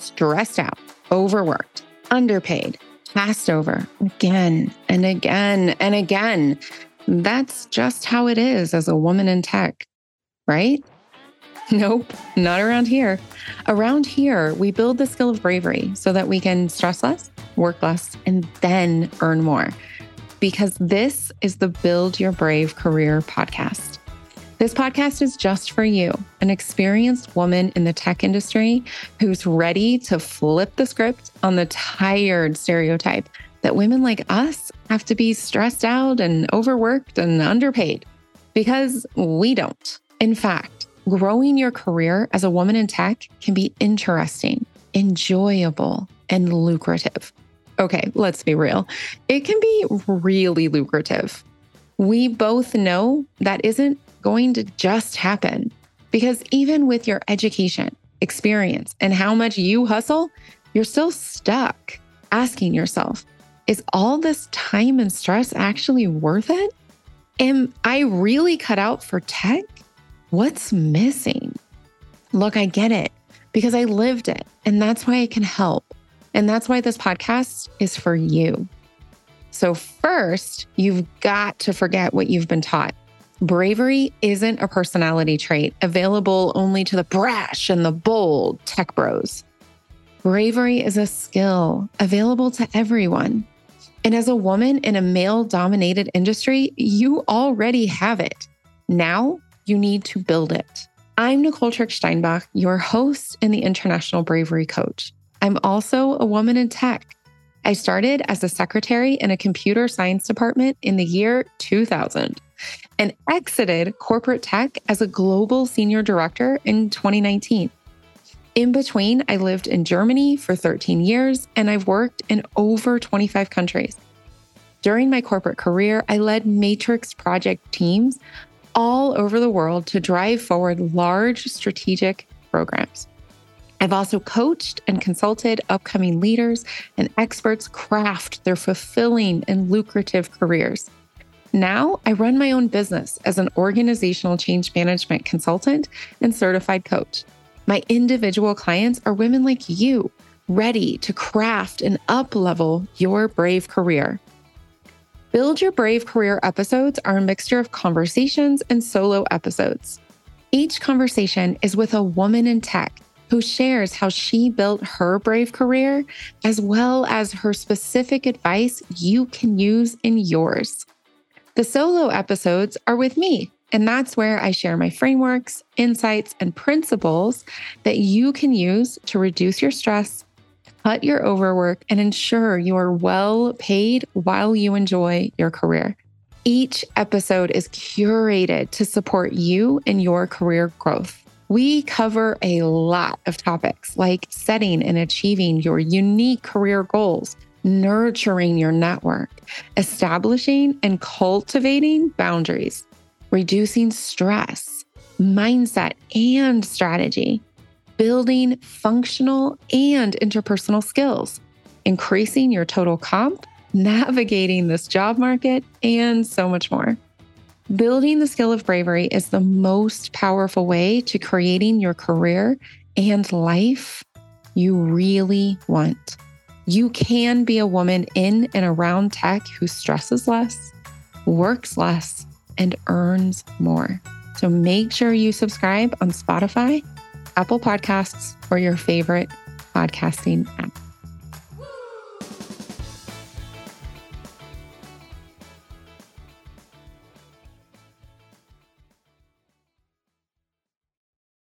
stressed out, overworked, underpaid, passed over again and again and again. That's just how it is as a woman in tech, right? Nope, not around here. Around here, we build the skill of bravery so that we can stress less, work less, and then earn more. Because this is the Build Your Brave Career podcast. This podcast is just for you, an experienced woman in the tech industry who's ready to flip the script on the tired stereotype that women like us have to be stressed out and overworked and underpaid. Because we don't. In fact, growing your career as a woman in tech can be interesting, enjoyable, and lucrative. Okay, let's be real. It can be really lucrative. We both know that isn't going to just happen because even with your education, experience, and how much you hustle, you're still stuck asking yourself, is all this time and stress actually worth it? Am I really cut out for tech? What's missing? Look, I get it because I lived it, and that's why I can help. And that's why this podcast is for you. So first, you've got to forget what you've been taught. Bravery isn't a personality trait available only to the brash and the bold tech bros. Bravery is a skill available to everyone. And as a woman in a male-dominated industry, you already have it. Now, you need to build it. I'm Nicole Trick-Steinbach, your host and the International Bravery Coach. I'm also a woman in tech. I started as a secretary in a computer science department in the year 2000 and exited corporate tech as a global senior director in 2019. In between, I lived in Germany for 13 years and I've worked in over 25 countries. During my corporate career, I led matrix project teams all over the world to drive forward large strategic programs. I've also coached and consulted upcoming leaders and experts craft their fulfilling and lucrative careers. Now, I run my own business as an organizational change management consultant and certified coach. My individual clients are women like you, ready to craft and up-level your brave career. Build Your Brave Career episodes are a mixture of conversations and solo episodes. Each conversation is with a woman in tech who shares how she built her brave career, as well as her specific advice you can use in yours. The solo episodes are with me, and that's where I share my frameworks, insights, and principles that you can use to reduce your stress, cut your overwork, and ensure you are well paid while you enjoy your career. Each episode is curated to support you in your career growth. We cover a lot of topics like setting and achieving your unique career goals, nurturing your network, establishing and cultivating boundaries, reducing stress, mindset, and strategy, building functional and interpersonal skills, increasing your total comp, navigating this job market, and so much more. Building the skill of bravery is the most powerful way to creating your career and life you really want. You can be a woman in and around tech who stresses less, works less, and earns more. So make sure you subscribe on Spotify, Apple Podcasts, or your favorite podcasting app.